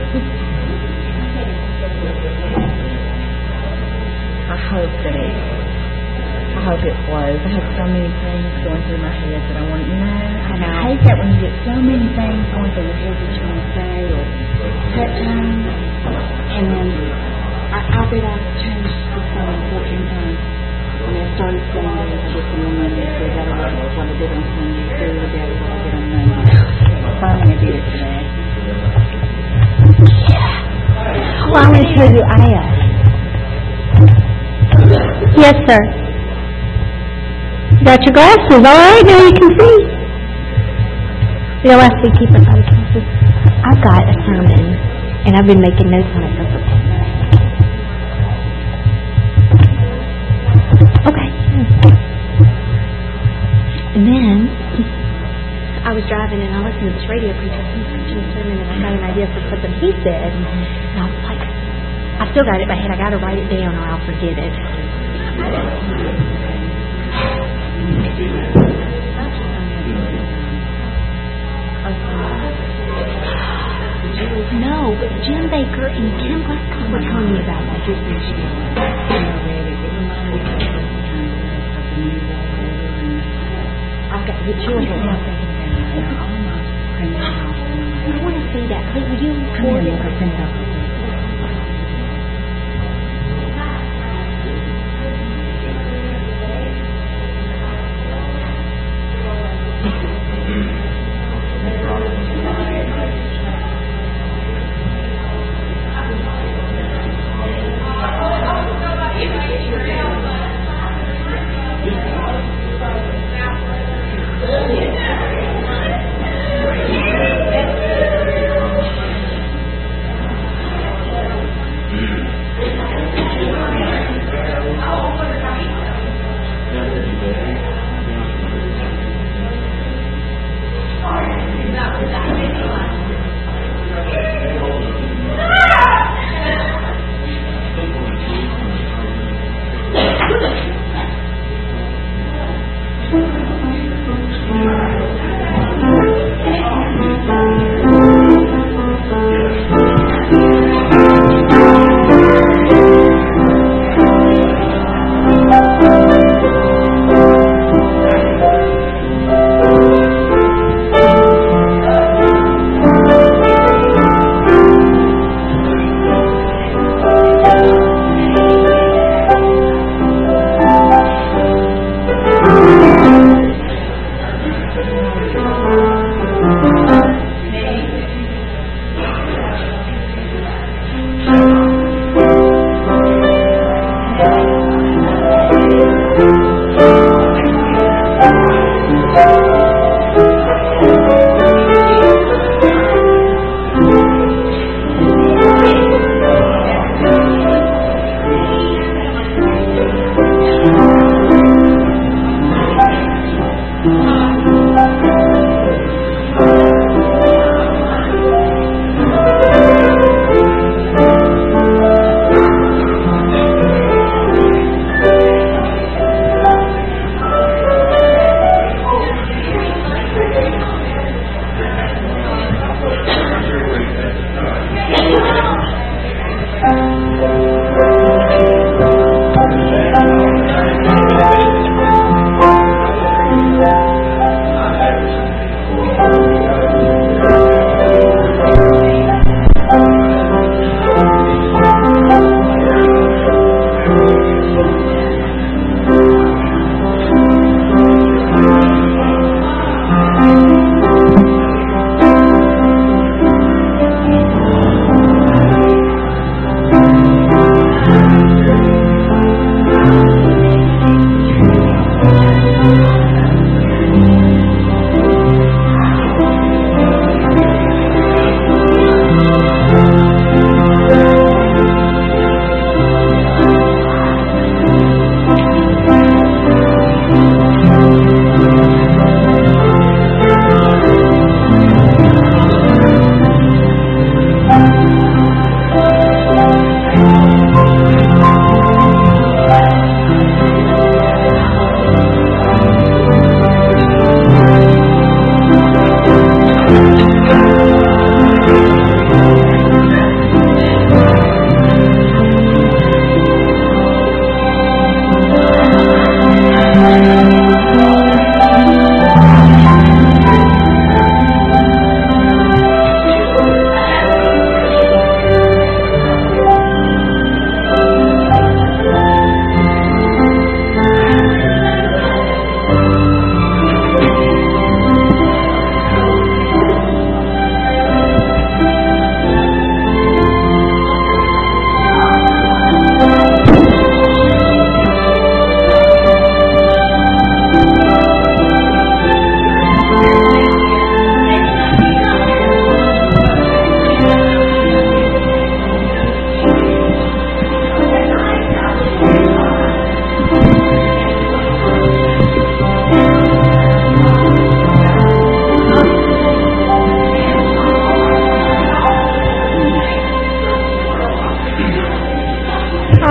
I hope it flows. I have so many things going through my head that I want to know. I hate that when you get so many things going through your head that you want to say or touch on. And then I bet I've changed the song 14 times. I mean, I started saying that I did some money, so that was what I did on Sunday, through the day what I did on Monday. Finally I did it today. Yeah. Well, I want to tell you, Yes, sir. Got your glasses. All right, now you can see. They'll ask me to keep us on glasses. I've got a sermon, and I've been making notes on it for 10 minutes. Okay. And then I was driving, and I listened to this radio preacher. He was preaching a sermon, and I got an idea for something he said. And I was like, I still got it in my head. I got to write it down, or I'll forget it. No, but Jim Baker and Kim Westcott were telling me about that. I've got the children. I want to see that. Please, will you forward it?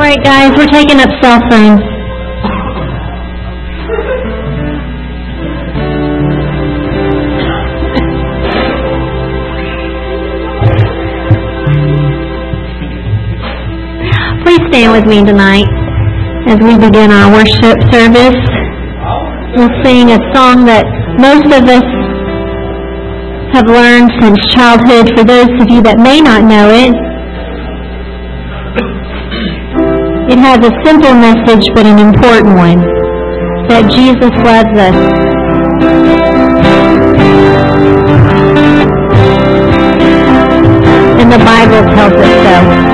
right, guys, we're taking up cell phones. Please stand with me tonight as we begin our worship service. We'll sing a song that most of us have learned since childhood. For those of you that may not know it, it has a simple message but an important one, that Jesus loves us. And the Bible tells us so.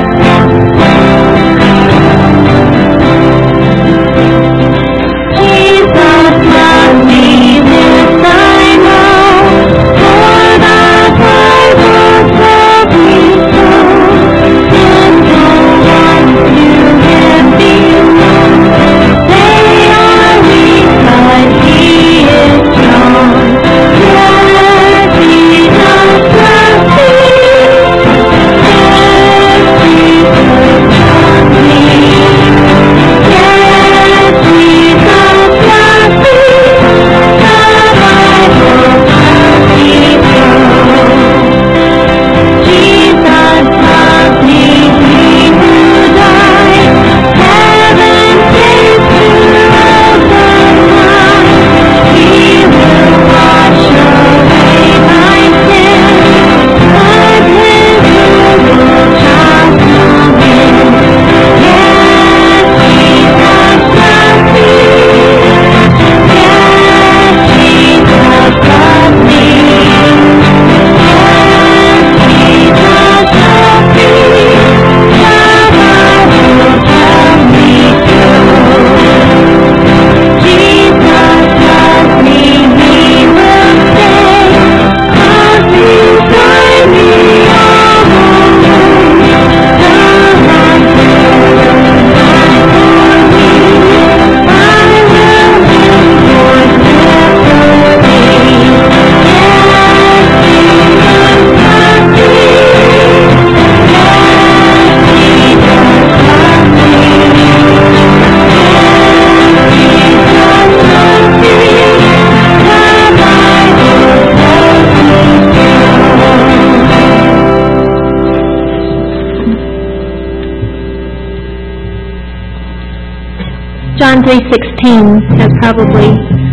John 3:16 has probably,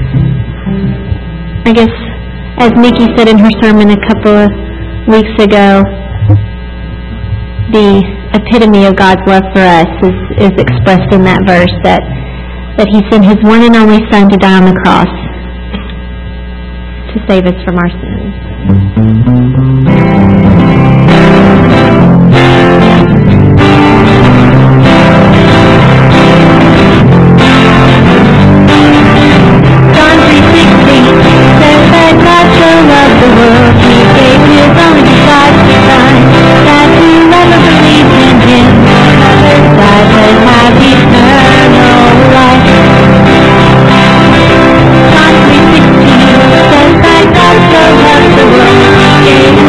I guess, as Nikki said in her sermon a couple of weeks ago, the epitome of God's love for us is expressed in that verse, that He sent His one and only Son to die on the cross to save us from our sins. Gave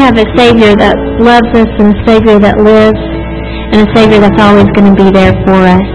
have a Savior that loves us and a Savior that lives and a Savior that's always going to be there for us.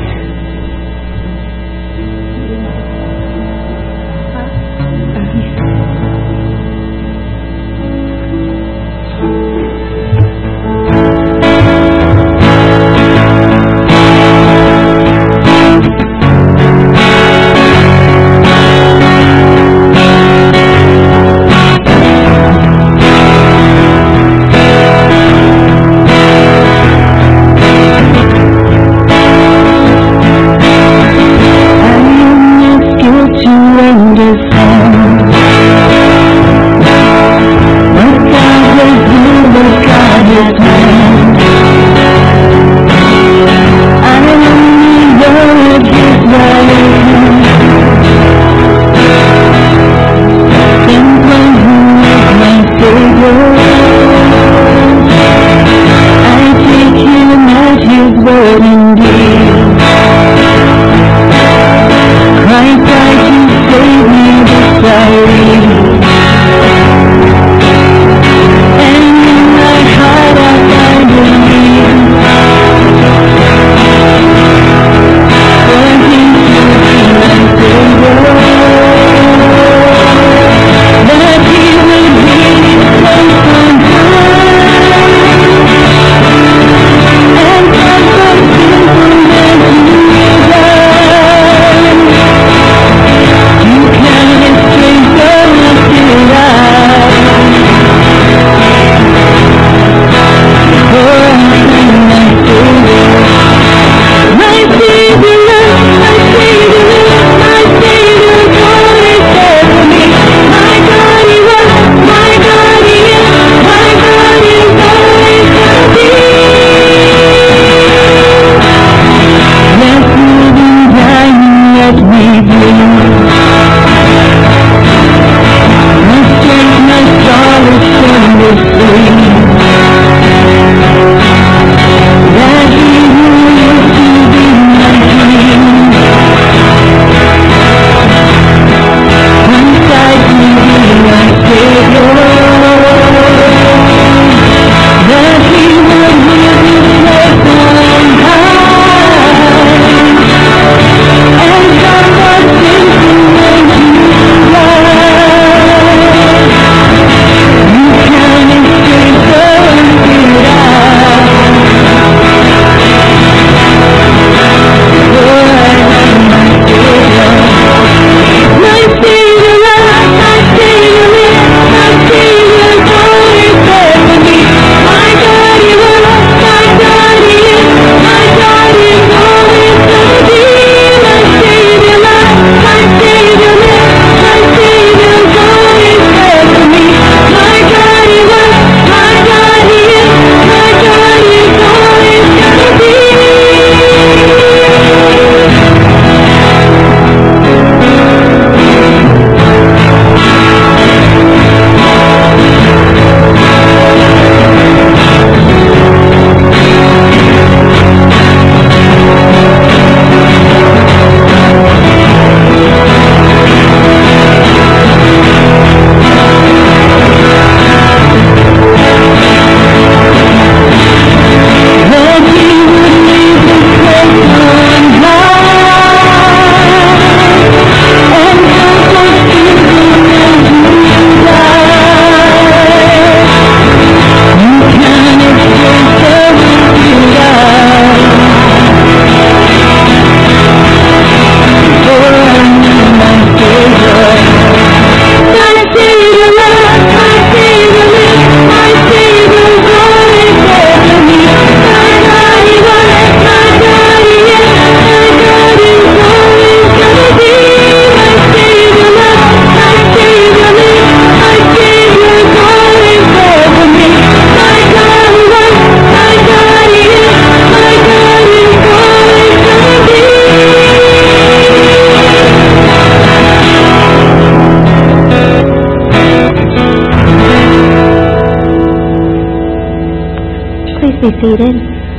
Be seated.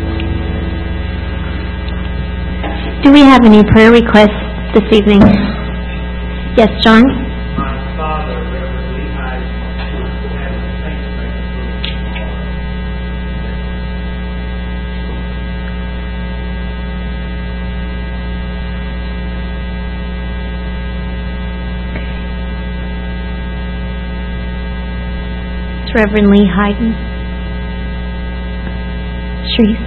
Do we have any prayer requests this evening? Yes, John? My father, Reverend Levi, had a pacemaker. Reverend Lee Hayden. Shreese.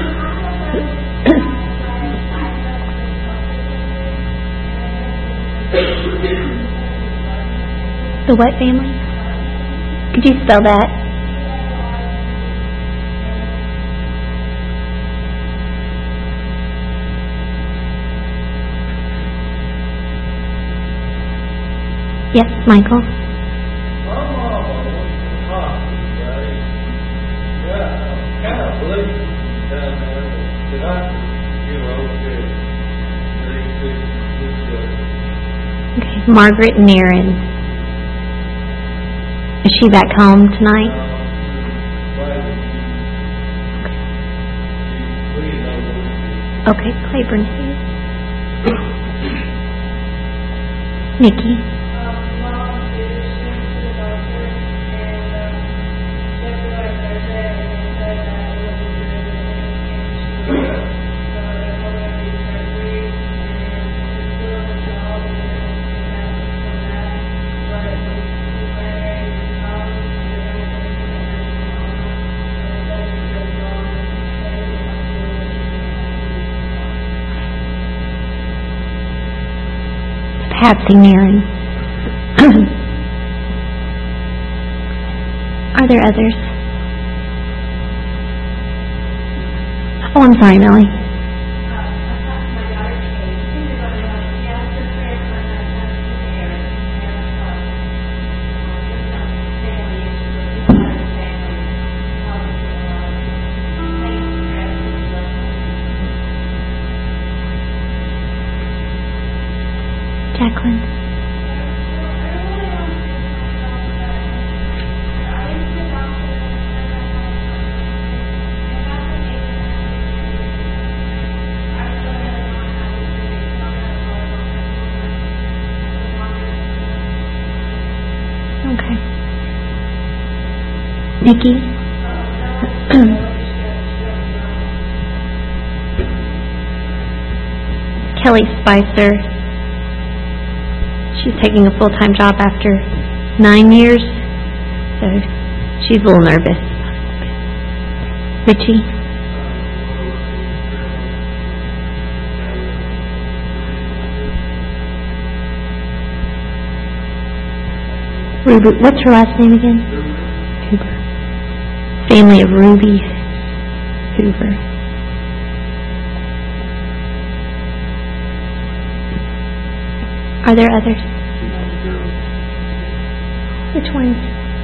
The what family? Could you spell that? Yes, Michael. Okay, Margaret Nairn. Is she back home tonight? Okay, Claiborne. Nikki. Patsy Nairn. Are there others? Oh, I'm sorry, Millie. Jacqueline. Okay. Nikki. Kelly Spicer. She's taking a full-time job after 9 years, so she's a little nervous. Richie? Ruby, what's her last name again? Hoover. Family of Ruby Hoover. Are there others? Which ones?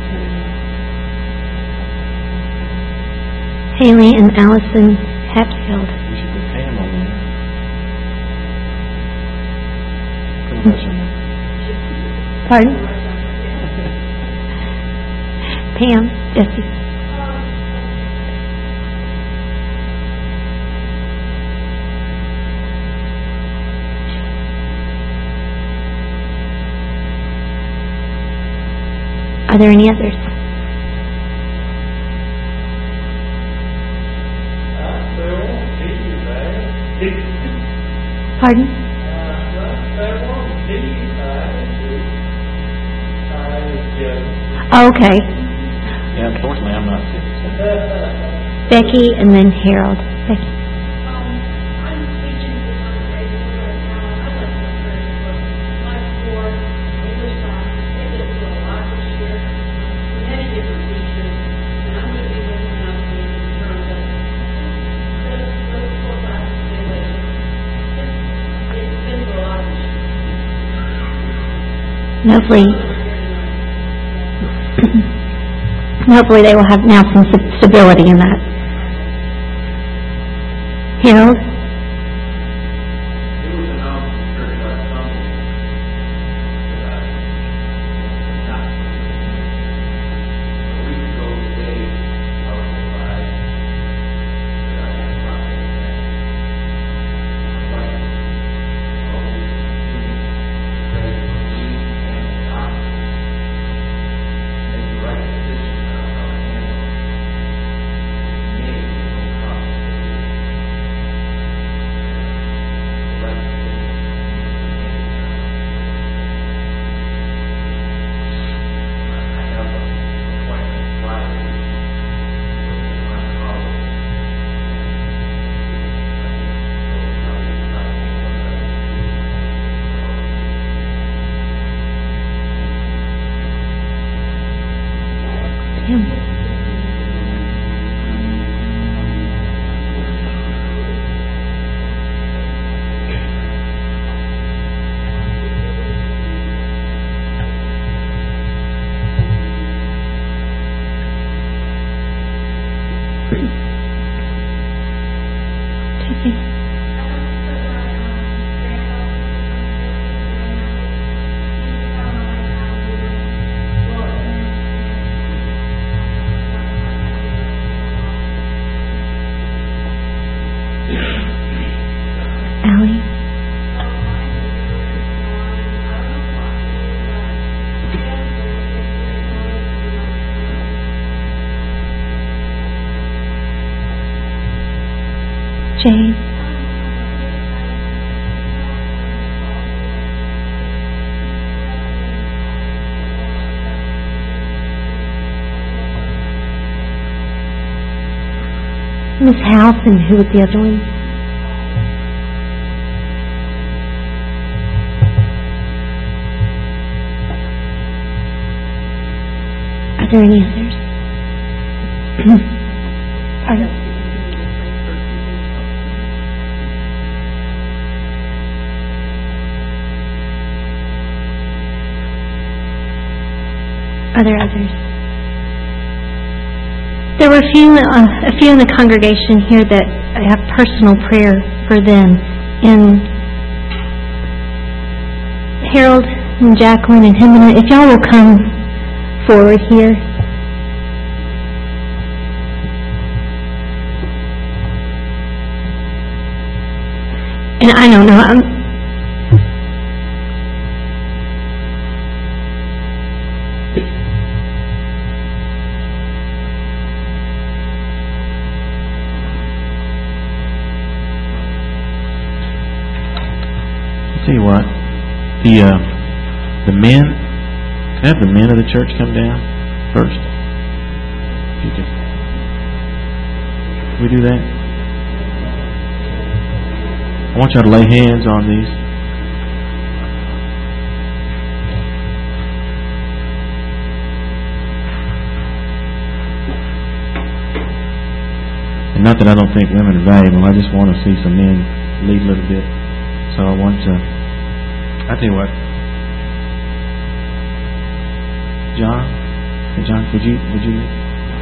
Haley and Allison Hatfield. You should put Pam on there. Pardon? Pam, Jesse. Are there any others? Pardon? Oh, okay. Yeah, unfortunately, I'm not sick. Becky and then Harold. Becky. Hopefully they will have now some stability in that. Harold? Okay. Allie? Jane? Miss House, and who was the other one? Are there any others? Are there others? There were a few in the congregation here that I have personal prayer for them. And Harold and Jacqueline and Himena, if y'all will come forward here. And I don't know, tell you what, the men, can I have the men of the church come down first? You can we do that? I want y'all to lay hands on these. And not that I don't think women are valuable, I just want to see some men lead a little bit. So I want to, I tell you what, John, hey John, would you lead?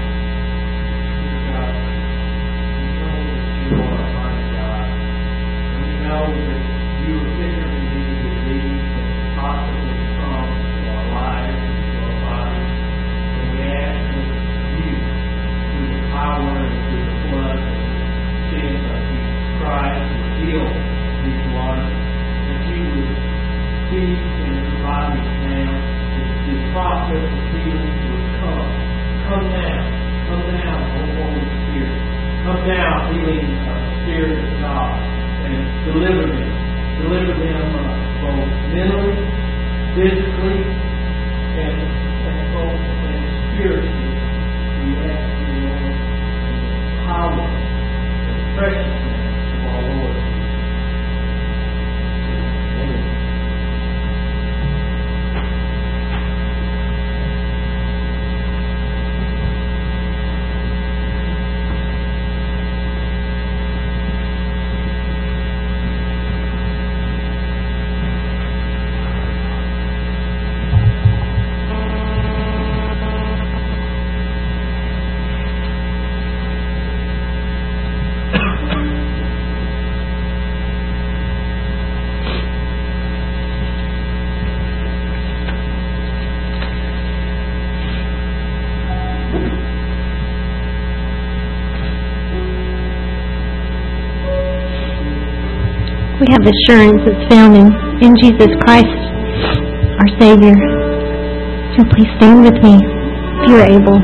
We have assurance that's found in Jesus Christ, our Savior. So please stand with me if you're able.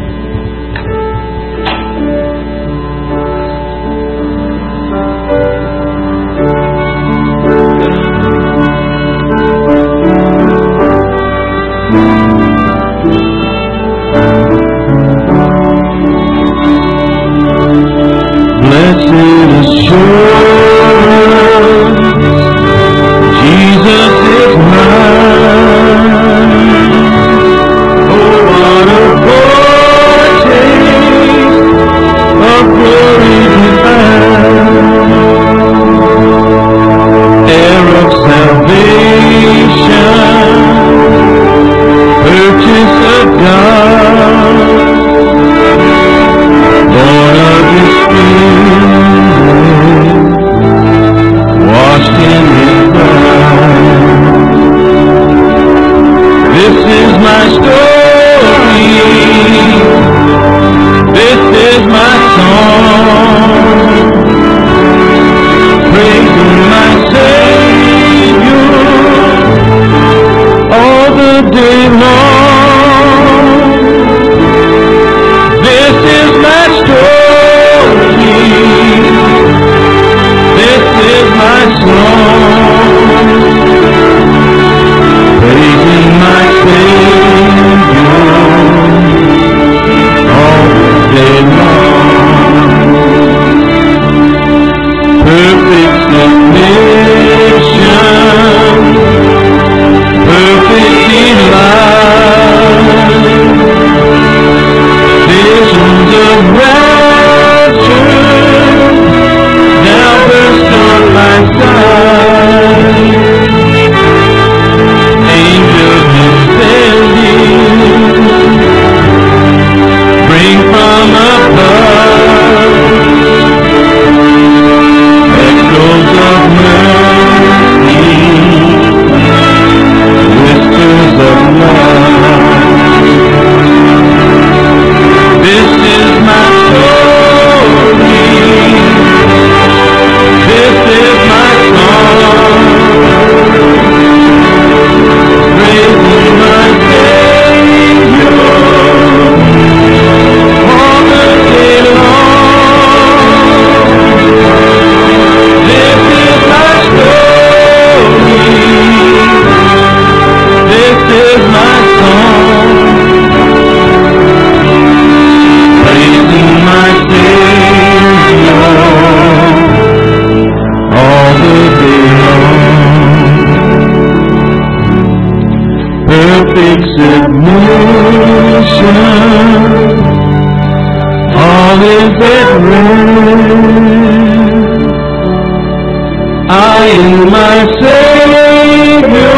in my Savior,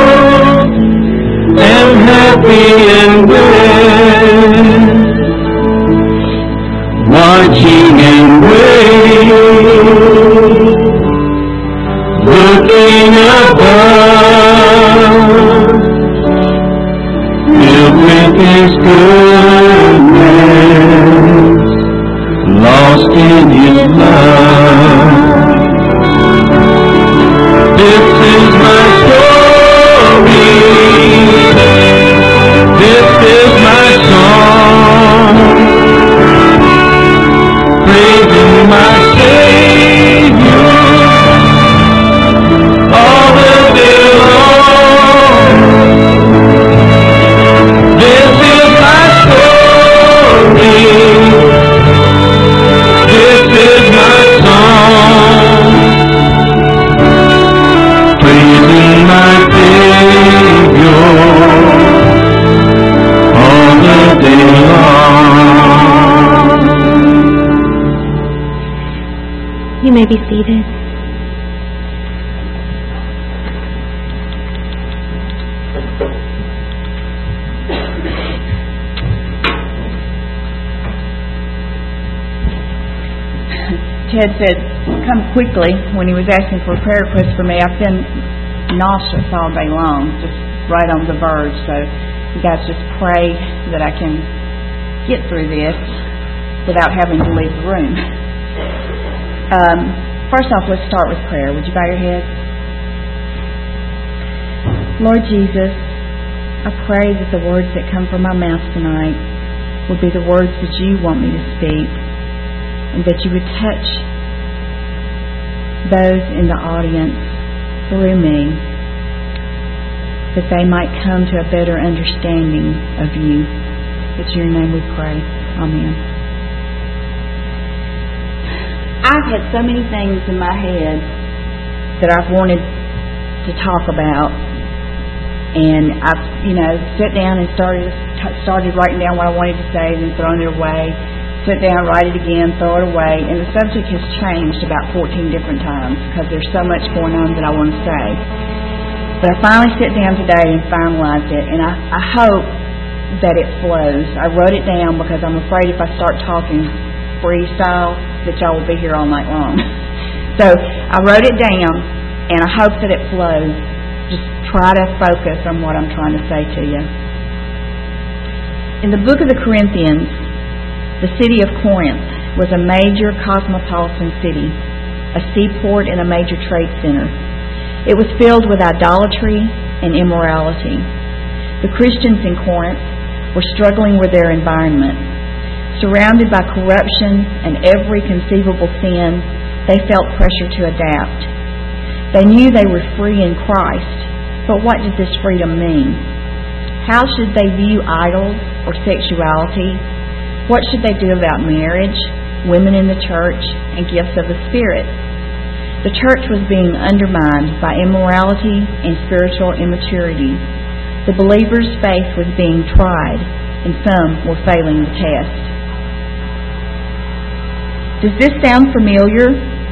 am happy and glad, watching and waiting, looking above, filled with His goodness, lost in His love. This is my story, this is my song, praising my Savior all the day long. This is my story, this is my song, praising my Savior all the day long. You may be seated. Ted said, come quickly, when he was asking for a prayer request for me. I've been nauseous all day long, just right on the verge. So you guys just pray that I can get through this without having to leave the room. First off, let's start with prayer. Would you bow your head? Lord Jesus, I pray that the words that come from my mouth tonight will be the words that you want me to speak, and that you would touch those in the audience through me, that they might come to a better understanding of you. It's in your name we pray. Amen. I've had so many things in my head that I've wanted to talk about, and I've, sat down and started writing down what I wanted to say, then throwing it away. Sit down, write it again, throw it away, and the subject has changed about 14 different times because there's so much going on that I want to say. But I finally sat down today and finalized it, and I hope that it flows. I wrote it down because I'm afraid if I start talking freestyle that y'all will be here all night long. So I wrote it down, and I hope that it flows. Just try to focus on what I'm trying to say to you. In the book of the Corinthians, the city of Corinth was a major cosmopolitan city, a seaport and a major trade center. It was filled with idolatry and immorality. The Christians in Corinth were struggling with their environment. Surrounded by corruption and every conceivable sin, they felt pressure to adapt. They knew they were free in Christ, but what did this freedom mean? How should they view idols or sexuality? What should they do about marriage, women in the church, and gifts of the Spirit? The church was being undermined by immorality and spiritual immaturity. The believer's faith was being tried, and some were failing the test. Does this sound familiar?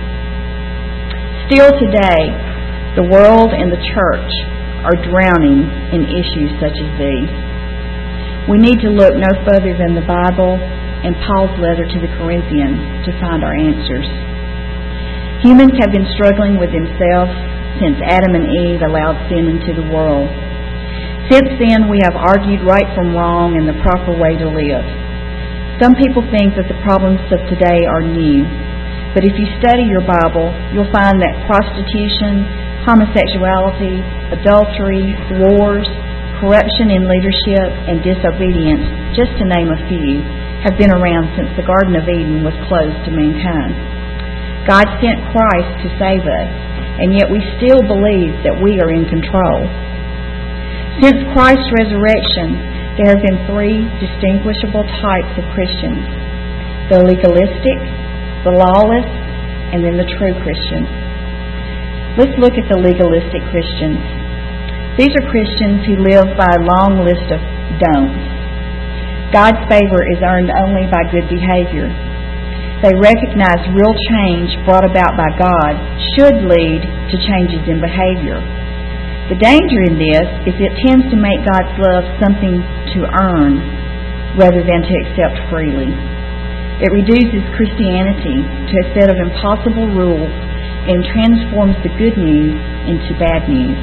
Still today, the world and the church are drowning in issues such as these. We need to look no further than the Bible and Paul's letter to the Corinthians to find our answers. Humans have been struggling with themselves since Adam and Eve allowed sin into the world. Since then, we have argued right from wrong and the proper way to live. Some people think that the problems of today are new, but if you study your Bible, you'll find that prostitution, homosexuality, adultery, wars, corruption in leadership, and disobedience, just to name a few, have been around since the Garden of Eden was closed to mankind. God sent Christ to save us, and yet we still believe that we are in control. Since Christ's resurrection, there have been three distinguishable types of Christians: the legalistic, the lawless, and then the true Christian. Let's look at the legalistic Christians. These are Christians who live by a long list of don'ts. God's favor is earned only by good behavior. they recognize real change brought about by God should lead to changes in behavior. The danger in this is it tends to make God's love something to earn rather than to accept freely. It reduces Christianity to a set of impossible rules and transforms the good news into bad news.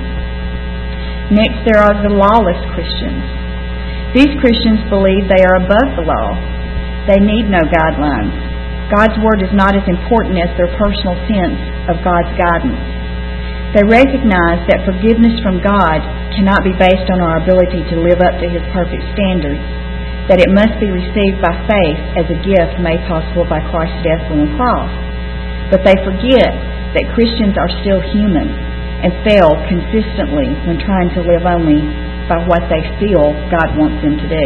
Next, there are the lawless Christians. These Christians believe they are above the law. They need no guidelines. God's Word is not as important as their personal sense of God's guidance. They recognize that forgiveness from God cannot be based on our ability to live up to His perfect standards, that it must be received by faith as a gift made possible by Christ's death on the cross. But they forget that Christians are still human and fail consistently when trying to live only by what they feel God wants them to do.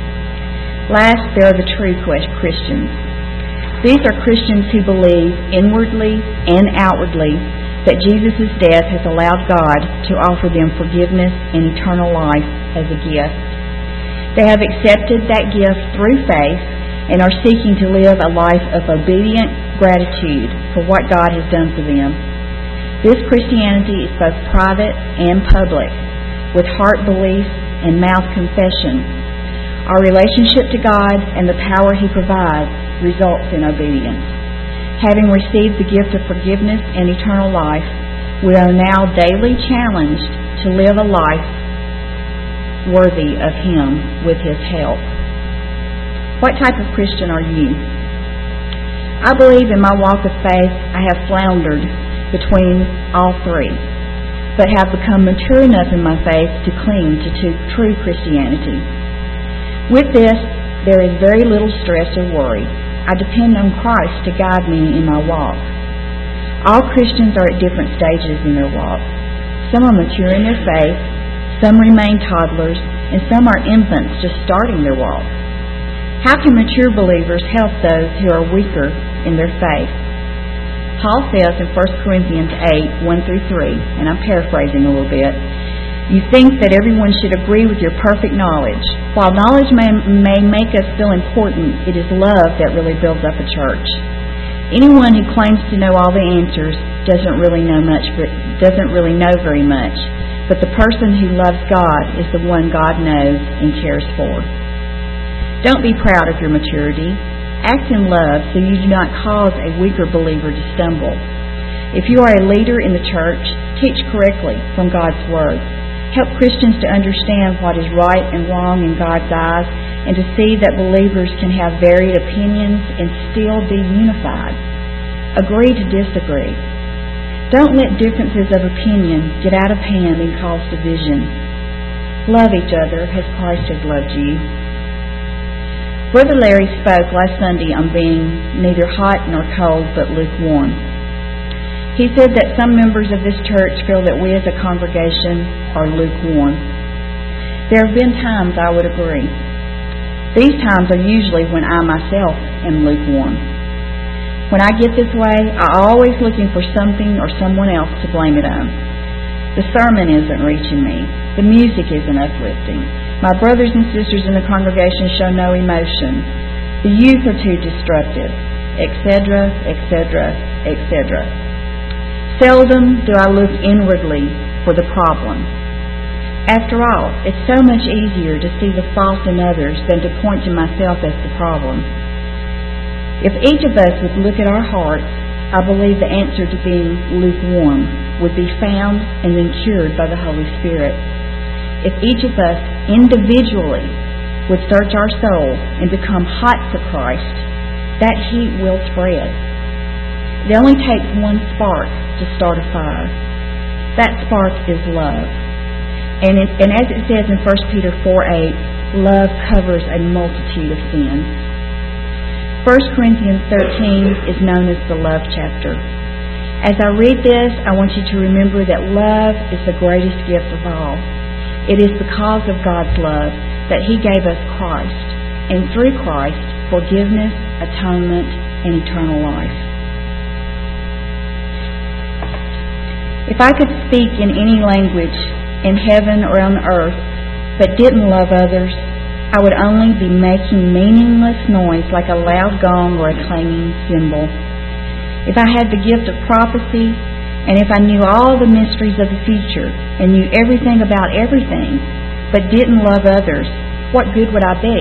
Last, there are the true Christians. These are Christians who believe inwardly and outwardly that Jesus' death has allowed God to offer them forgiveness and eternal life as a gift. They have accepted that gift through faith and are seeking to live a life of obedient gratitude for what God has done for them. This Christianity is both private and public, with heart belief and mouth confession. Our relationship to God and the power He provides results in obedience. Having received the gift of forgiveness and eternal life, we are now daily challenged to live a life worthy of Him with His help. What type of Christian are you? I believe in my walk of faith I have floundered between all three, but have become mature enough in my faith to cling to true Christianity. With this, there is very little stress or worry. I depend on Christ to guide me in my walk. All Christians are at different stages in their walk. Some are mature in their faith, some remain toddlers, and some are infants just starting their walk. How can mature believers help those who are weaker in their faith? Paul says in 1 Corinthians 8, 1-3, and I'm paraphrasing a little bit, "You think that everyone should agree with your perfect knowledge. While knowledge may make us feel important, it is love that really builds up a church. Anyone who claims to know all the answers doesn't really know very much. But the person who loves God is the one God knows and cares for." Don't be proud of your maturity. Act in love so you do not cause a weaker believer to stumble. If you are a leader in the church, teach correctly from God's Word. Help Christians to understand what is right and wrong in God's eyes and to see that believers can have varied opinions and still be unified. Agree to disagree. Don't let differences of opinion get out of hand and cause division. Love each other as Christ has loved you. Brother Larry spoke last Sunday on being neither hot nor cold but lukewarm. He said that some members of this church feel that we as a congregation are lukewarm. There have been times I would agree. These times are usually when I myself am lukewarm. When I get this way, I'm always looking for something or someone else to blame it on. The sermon isn't reaching me. The music isn't uplifting. My brothers and sisters in the congregation show no emotion. The youth are too destructive, etc., etc., etc. Seldom do I look inwardly for the problem. After all, it's so much easier to see the fault in others than to point to myself as the problem. If each of us would look at our hearts, I believe the answer to being lukewarm would be found and then cured by the Holy Spirit. If each of us individually would search our soul and become hot for Christ, that heat will spread. It only takes one spark to start a fire. That spark is love. And as it says in 1 Peter 4:8, love covers a multitude of sins. 1 Corinthians 13 is known as the love chapter. As I read this, I want you to remember that love is the greatest gift of all. It is because of God's love that He gave us Christ, and through Christ, forgiveness, atonement, and eternal life. If I could speak in any language in heaven or on earth but didn't love others, I would only be making meaningless noise like a loud gong or a clanging cymbal. If I had the gift of prophecy, and if I knew all the mysteries of the future, and knew everything about everything, but didn't love others, what good would I be?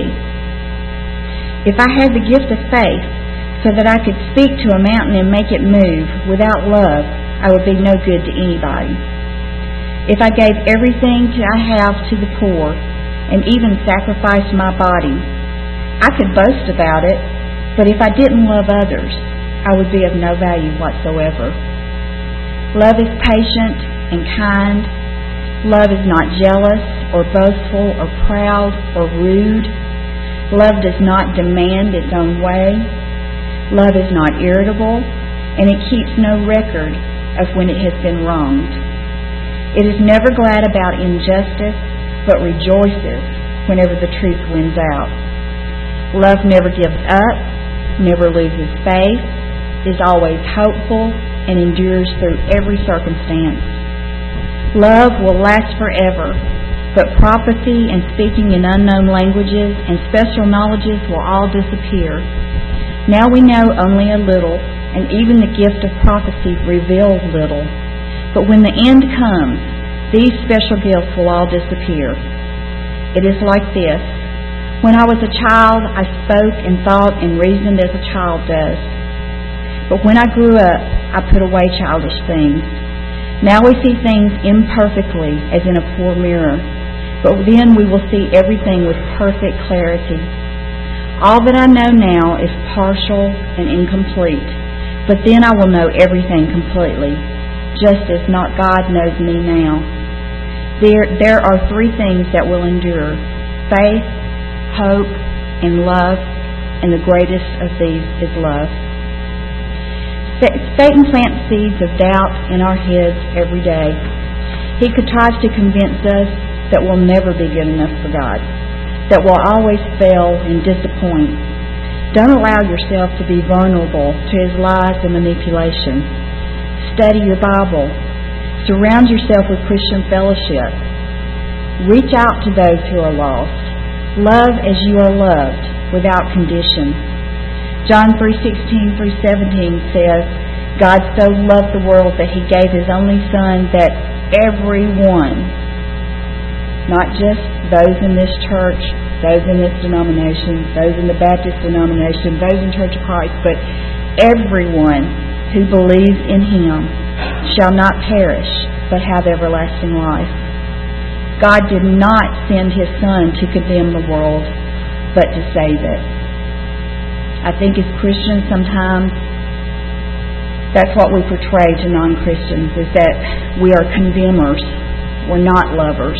If I had the gift of faith, so that I could speak to a mountain and make it move, without love, I would be no good to anybody. If I gave everything I have to the poor, and even sacrificed my body, I could boast about it, but if I didn't love others, I would be of no value whatsoever. Love is patient and kind. Love is not jealous or boastful or proud or rude. Love does not demand its own way. Love is not irritable, and it keeps no record of when it has been wronged. It is never glad about injustice, but rejoices whenever the truth wins out. Love never gives up, never loses faith, is always hopeful, and endures through every circumstance. Love will last forever, but prophecy and speaking in unknown languages and special knowledges will all disappear. Now we know only a little, and even the gift of prophecy reveals little. But when the end comes, these special gifts will all disappear. It is like this. When I was a child, I spoke and thought and reasoned as a child does. But when I grew up, I put away childish things. Now we see things imperfectly, as in a poor mirror. But then we will see everything with perfect clarity. All that I know now is partial and incomplete. But then I will know everything completely, just as not God knows me now. There are three things that will endure: faith, hope, and love, and the greatest of these is love. Satan plants seeds of doubt in our heads every day. He contrives to convince us that we'll never be good enough for God, that we'll always fail and disappoint. Don't allow yourself to be vulnerable to his lies and manipulation. Study your Bible. Surround yourself with Christian fellowship. Reach out to those who are lost. Love as you are loved, without condition. John 3:16 through 17 says, God so loved the world that he gave his only Son, that everyone, not just those in this church, those in this denomination, those in the Baptist denomination, those in Church of Christ, but everyone who believes in him shall not perish, but have everlasting life. God did not send his Son to condemn the world, but to save it. I think as Christians sometimes that's what we portray to non-Christians, is that we are condemners. We're not lovers.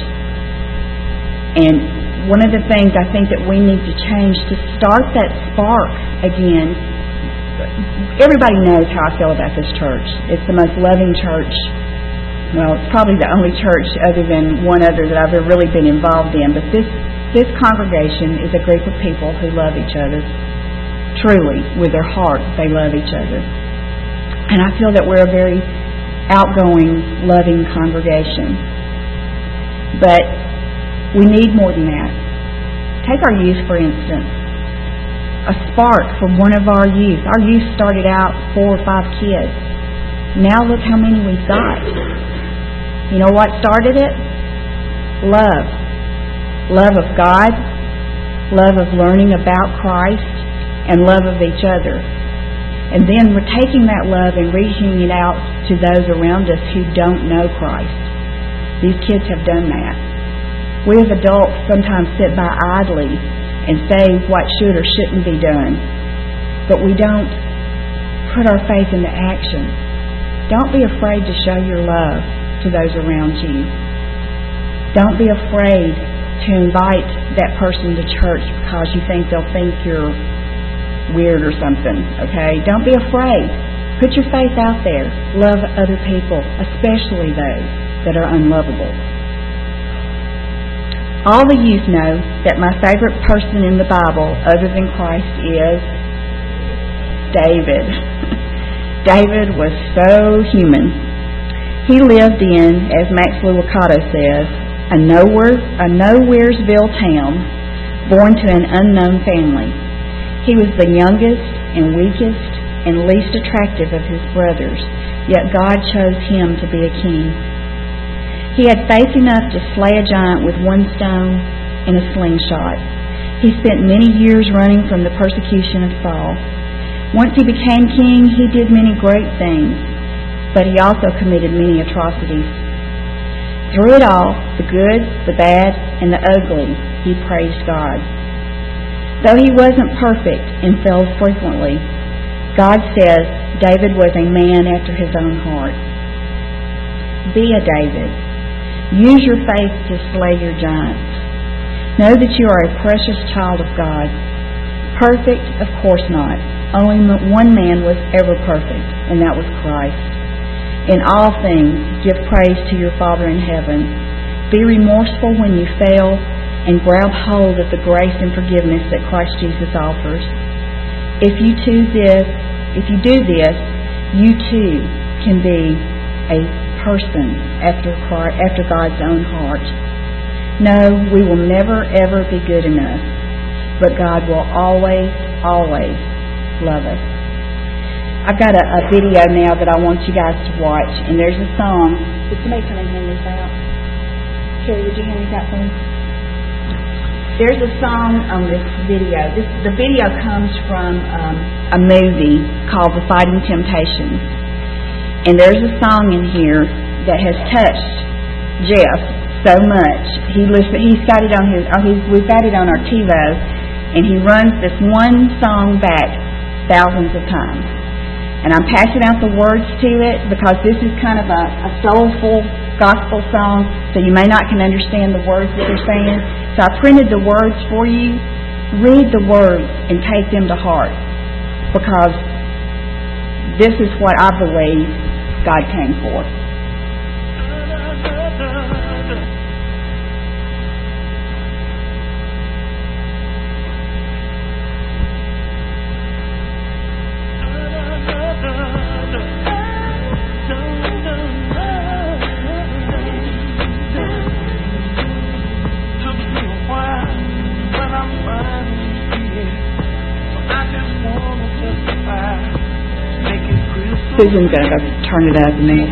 And one of the things I think that we need to change to start that spark again. Everybody knows how I feel about this church. It's the most loving church. Well, it's probably the only church other than one other that I've really been involved in. But this congregation is a group of people who love each other. Truly, with their heart, they love each other. And I feel that we're a very outgoing, loving congregation. But we need more than that. Take our youth, for instance. A spark from one of our youth. Our youth started out 4 or 5 kids. Now look how many we've got. You know what started it? Love. Love of God, love of learning about Christ, and love of each other. And then we're taking that love and reaching it out to those around us who don't know Christ. These kids have done that. We as adults sometimes sit by idly and say what should or shouldn't be done, but we don't put our faith into action. Don't be afraid to show your love to those around you. Don't be afraid to invite that person to church because you think they'll think you're weird or something, okay? Don't be afraid. Put your faith out there. Love other people, especially those that are unlovable. All the youth know that my favorite person in the Bible, other than Christ, is David. David was so human. He lived in, as Max Lucado says, a Nowheresville town born to an unknown family. He was the youngest and weakest and least attractive of his brothers, yet God chose him to be a king. He had faith enough to slay a giant with one stone and a slingshot. He spent many years running from the persecution of Saul. Once he became king, he did many great things, but he also committed many atrocities. Through it all, the good, the bad, and the ugly, he praised God. Though he wasn't perfect and fell frequently, God says David was a man after his own heart. Be a David. Use your faith to slay your giants. Know that you are a precious child of God. Perfect? Of course not. Only one man was ever perfect, and that was Christ. In all things, give praise to your Father in heaven. Be remorseful when you fail, and grab hold of the grace and forgiveness that Christ Jesus offers. If you do this, you too can be a person after God's own heart. No, we will never ever be good enough, but God will always, always love us. I've got a video now that I want you guys to watch, and there's a song. Did somebody come and hand this out? Carrie, would you hand this out for me? There's a song on this video. The video comes from a movie called The Fighting Temptations, and there's a song in here that has touched Jeff so much. He's got it on we've got it on our TiVo, and he runs this one song back thousands of times. And I'm passing out the words to it because this is kind of a soulful gospel song, so you may not can understand the words that they're saying. So I printed the words for you. Read the words and take them to heart, because this is what I believe God came for. Susan's going to go turn it up and then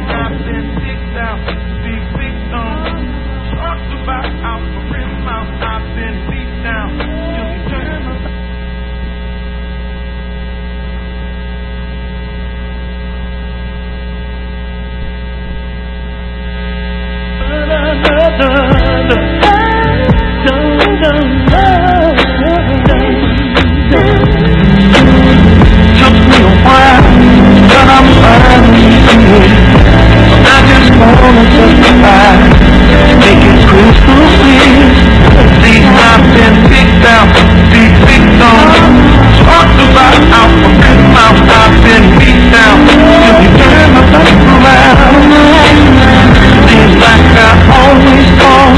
always fall.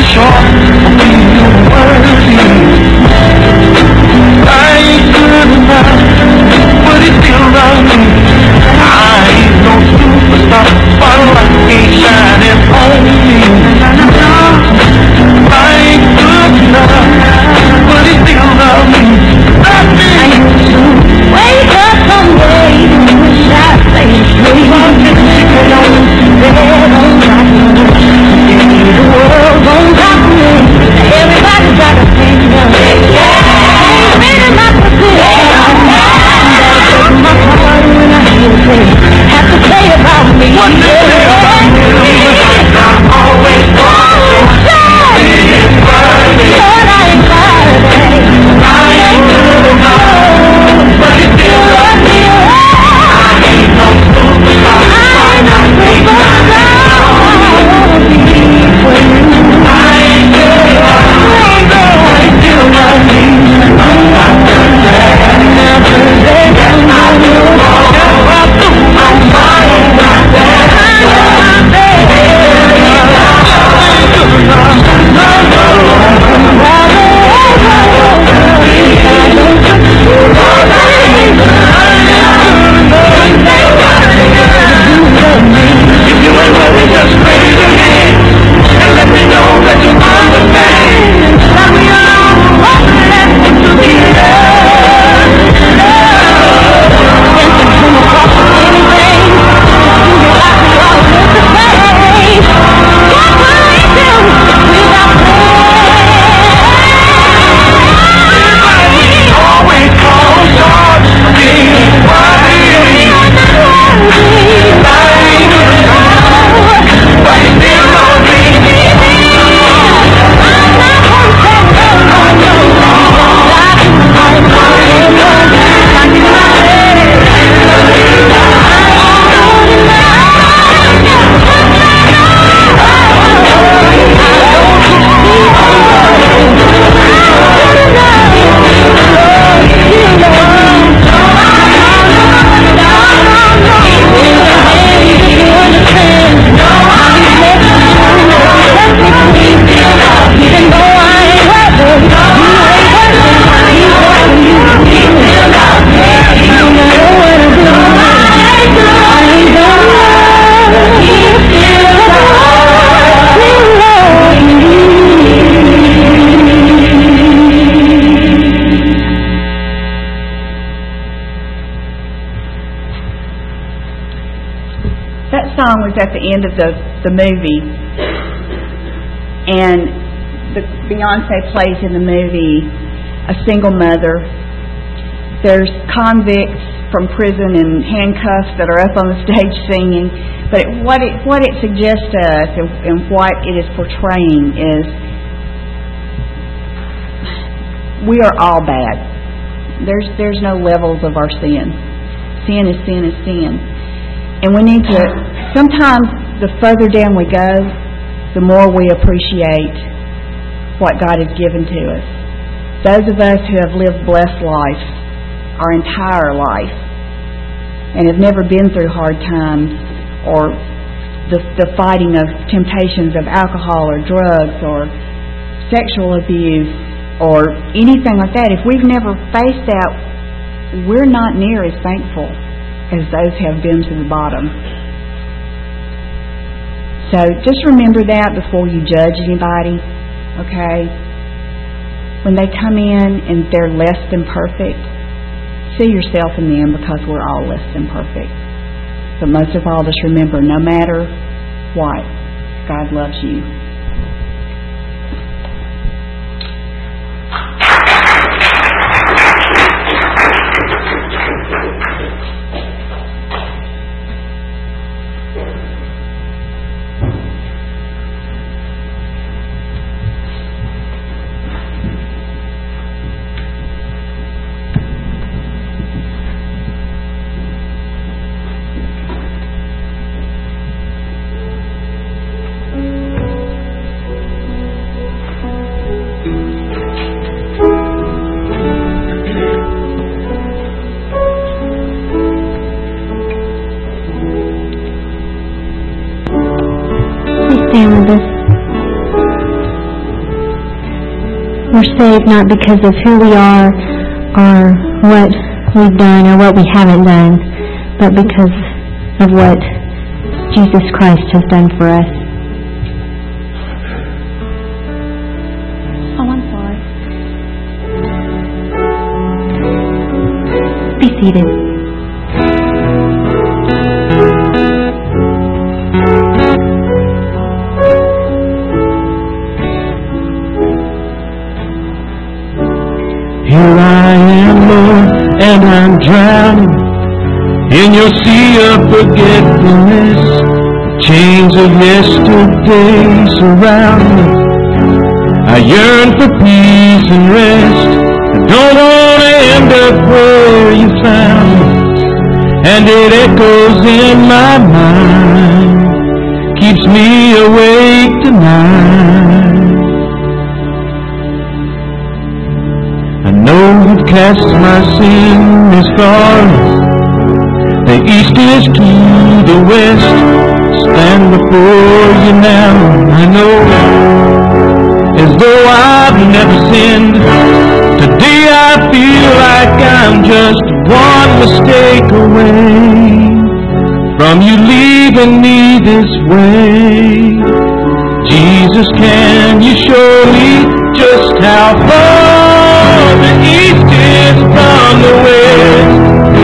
that song was at the end of the movie, and Beyonce plays in the movie a single mother. There's convicts from prison in handcuffs that are up on the stage singing. But what it suggests to us and what it is portraying is we are all bad. There's no levels of our sin. Sin is sin is sin. And we need to, sometimes the further down we go, the more we appreciate what God has given to us. Those of us who have lived blessed lives our entire life and have never been through hard times or the fighting of temptations of alcohol or drugs or sexual abuse or anything like that, if we've never faced that, we're not near as thankful as those who have been to the bottom. So just remember that before you judge anybody, okay? When they come in and they're less than perfect, see yourself in them, because we're all less than perfect. But most of all, just remember, no matter what, God loves you. We're saved not because of who we are or what we've done or what we haven't done, but because of what Jesus Christ has done for us. Oh, I'm sorry. Be seated. Here I am, Lord, and I'm drowning in your sea of forgetfulness. The chains of yesterday surround me. I yearn for peace and rest. I don't want to end up where you found me. And it echoes in my mind, keeps me awake tonight. You've cast my sin as far as the east is to the west. Stand before you now, I know, as though I've never sinned. Today I feel like I'm just one mistake away from you leaving me this way. Jesus, can you show me just how far the east is from the west?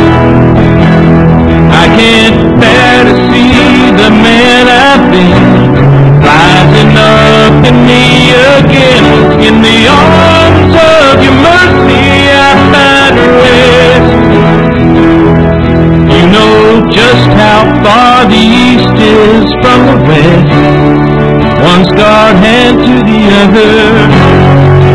I can't bear to see the man I've been rising up in me again. In the arms of your mercy I find rest. You know just how far the east is from the west. One scarred hand to the other.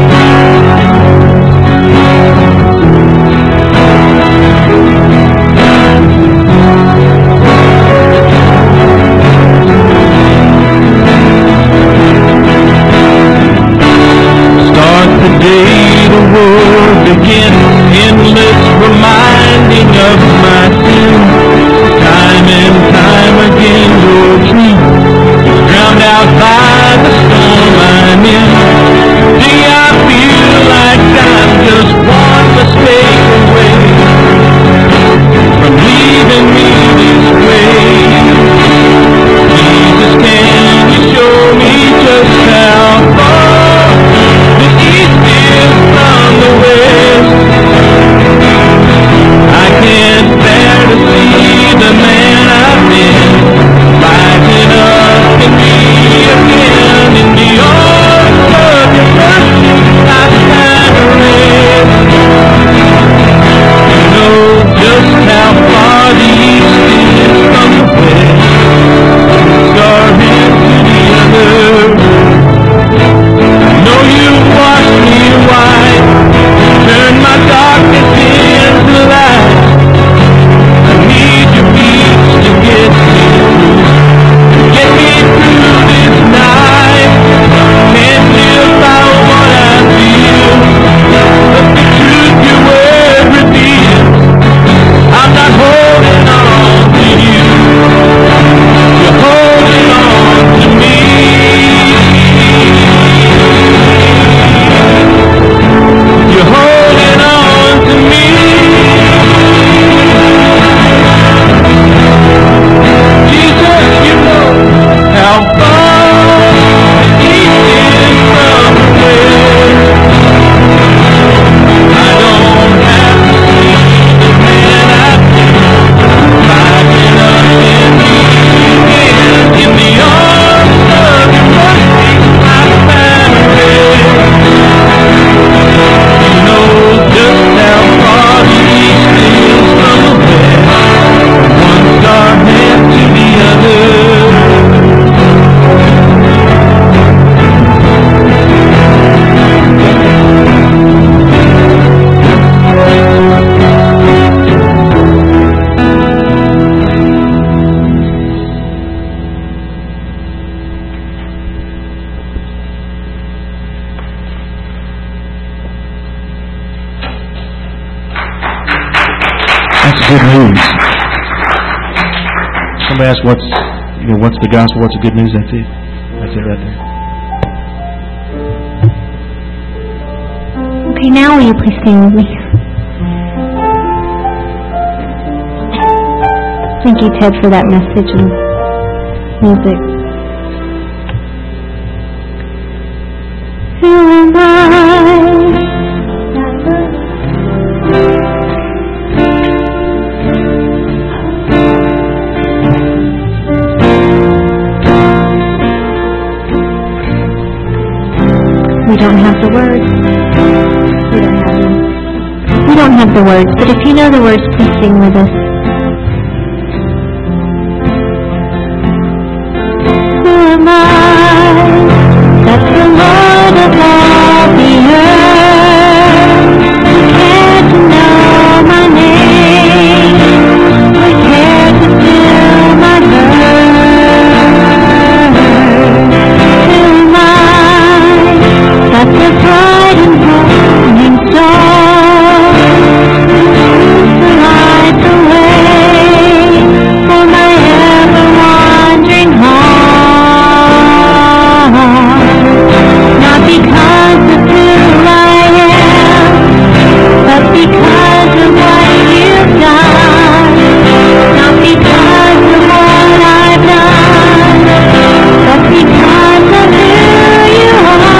Start the day the world begins, endless reminding of my sin. Time and time again your truth drowned out by the storm I'm in. how far the east is from the west. I don't have to see the man I've been rising up in me again. In the arms of your mercy I find rest. You know just how far the east is from the west. One star half to the other. Good news. Somebody asked what's the gospel, what's the good news? That's it. That's it right there. Okay, now will you please stand with me? Thank you, Ted, for that message and music. Who am I? We don't have the words. We don't have the words, but if you know the words, please sing with us. Who am I that the Lord of all the earth would care to know my name, would care to fill my birth? Who am I that the bright and morning star who lights the way for my ever-wandering heart? Not because of who I am, but because of what you've done. Not because of what I've done, but because of who you are.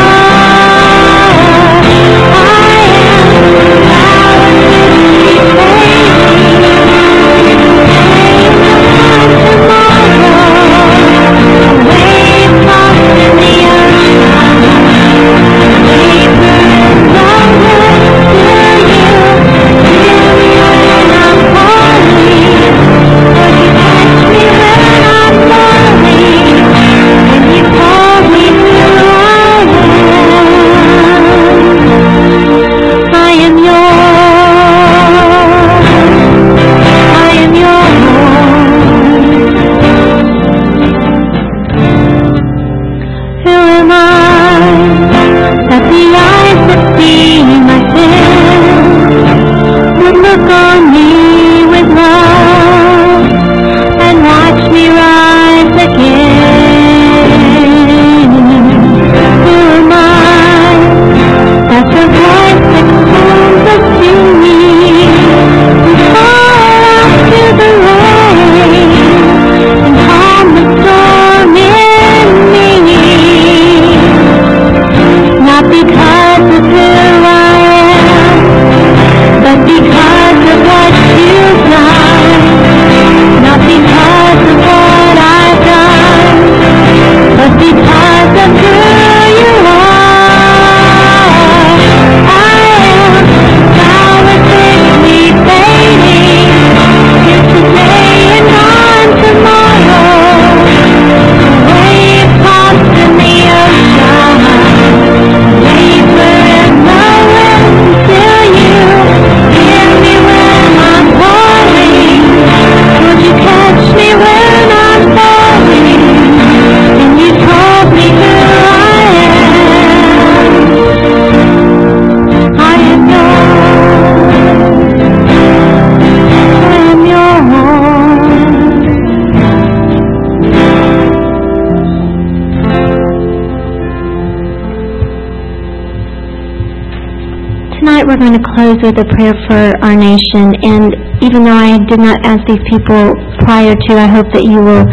We're going to close with a prayer for our nation, and even though I did not ask these people prior to, I hope that you will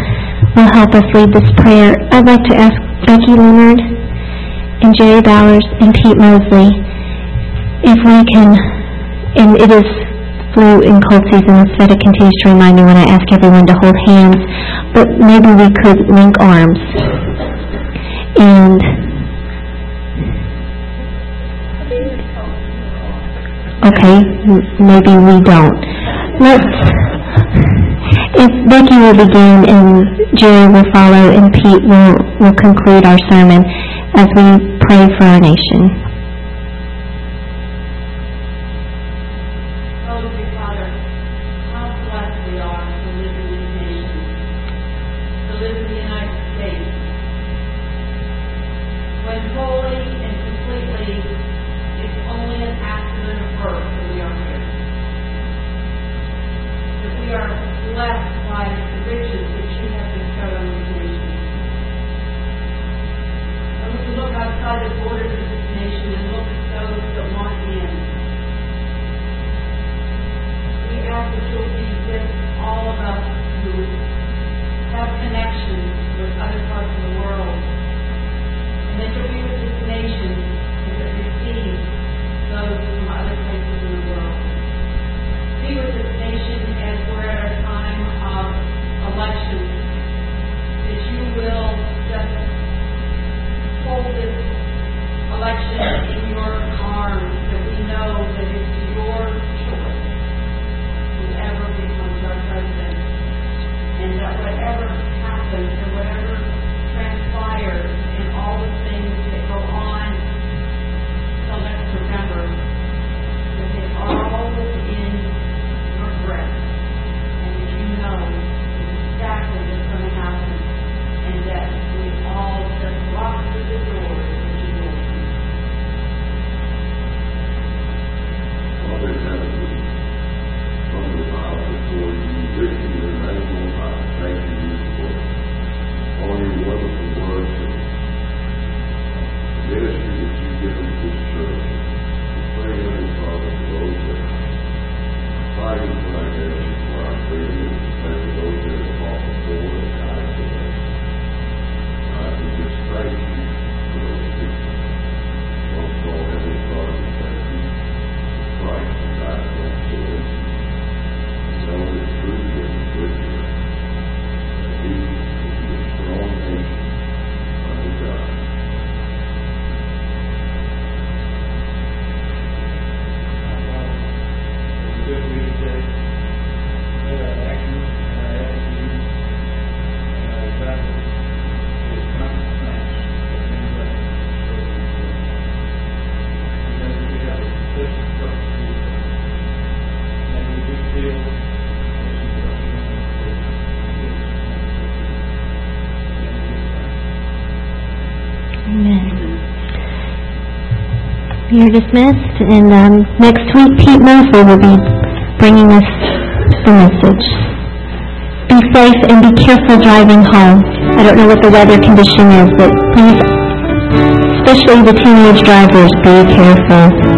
will help us lead this prayer, I'd like to ask Becky Leonard and Jerry Bowers and Pete Mosley if we can, and it is flu and cold season, so that continues to remind me when I ask everyone to hold hands, but maybe we could link arms. And okay, maybe we don't. If Becky will begin and Jerry will follow and Pete will conclude our sermon as we pray for our nation. You're dismissed, and next week Pete Mosley will be bringing us the message. Be safe and be careful driving home. I don't know what the weather condition is, but please, especially the teenage drivers, be careful.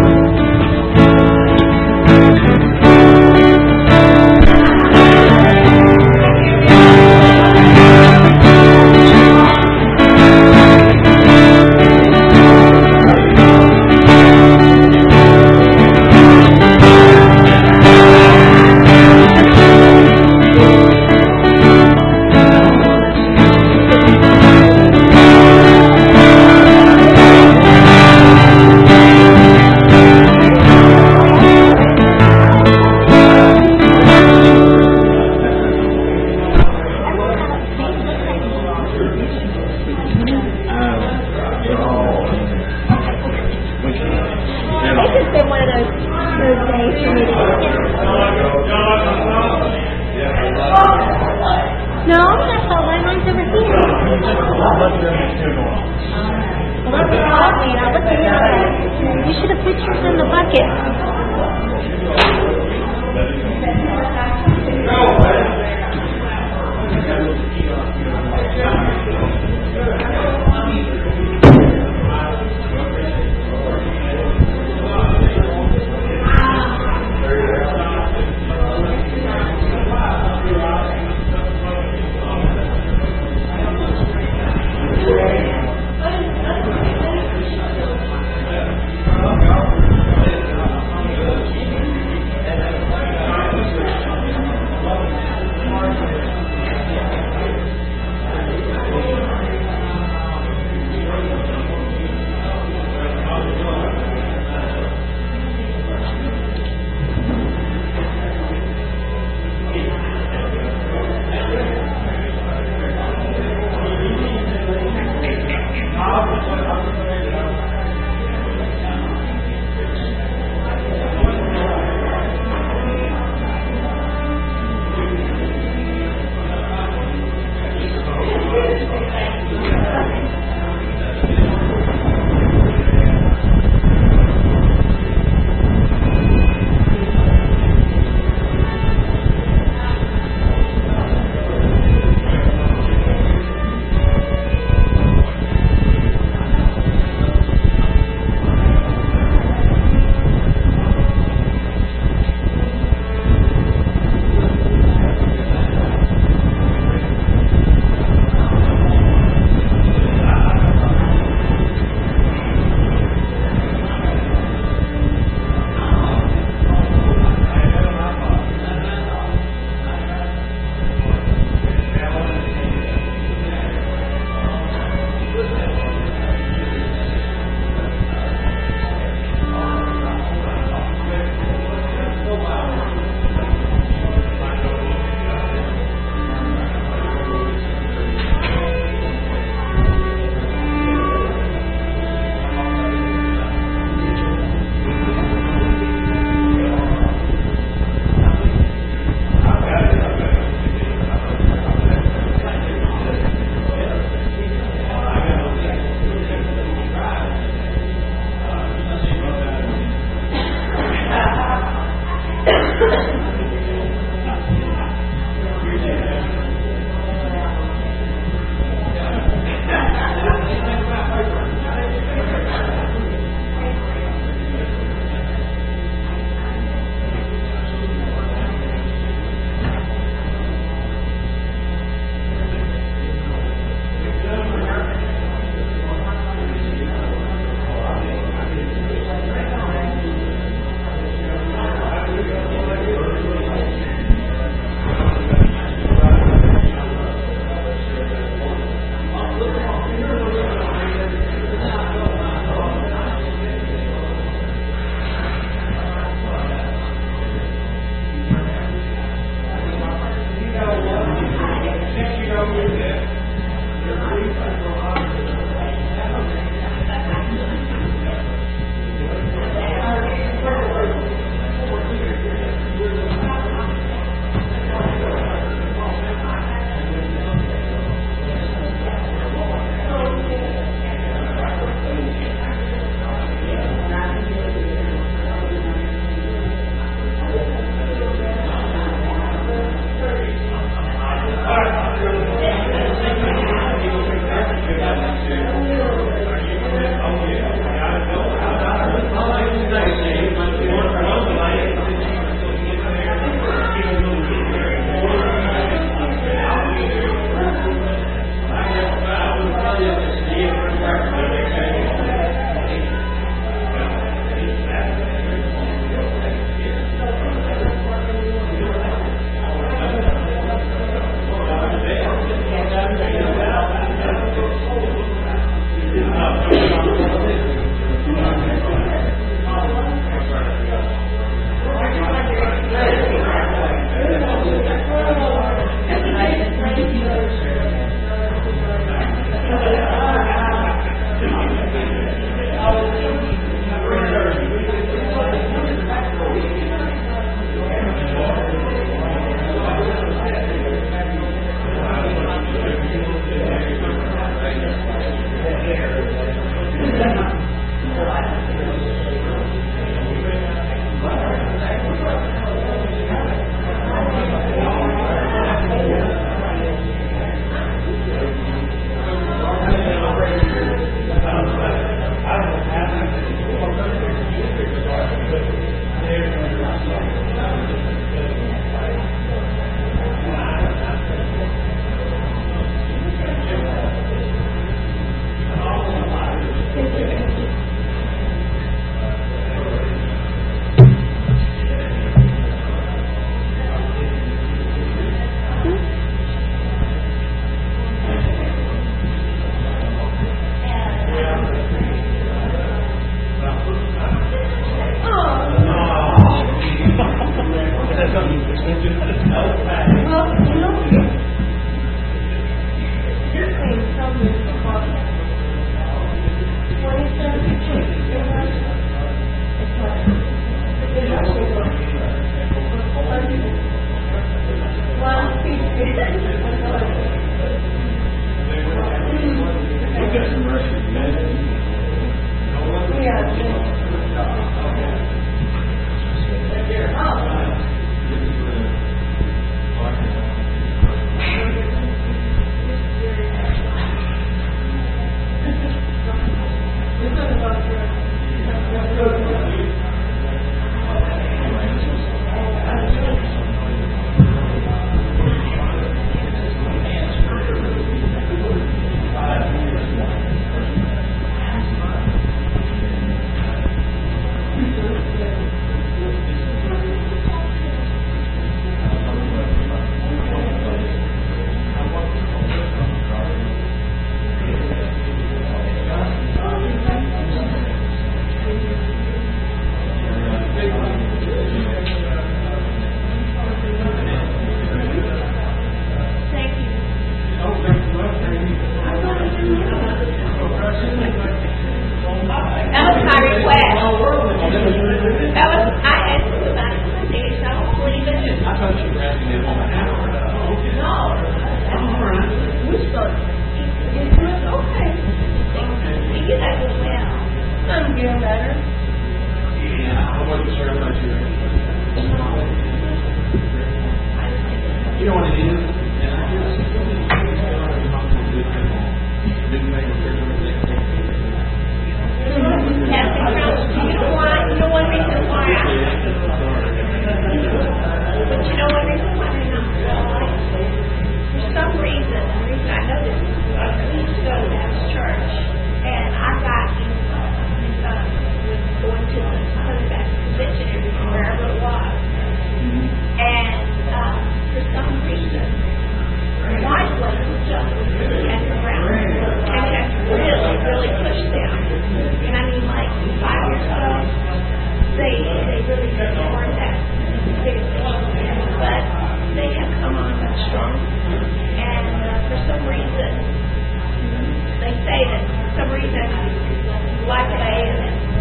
Like today, and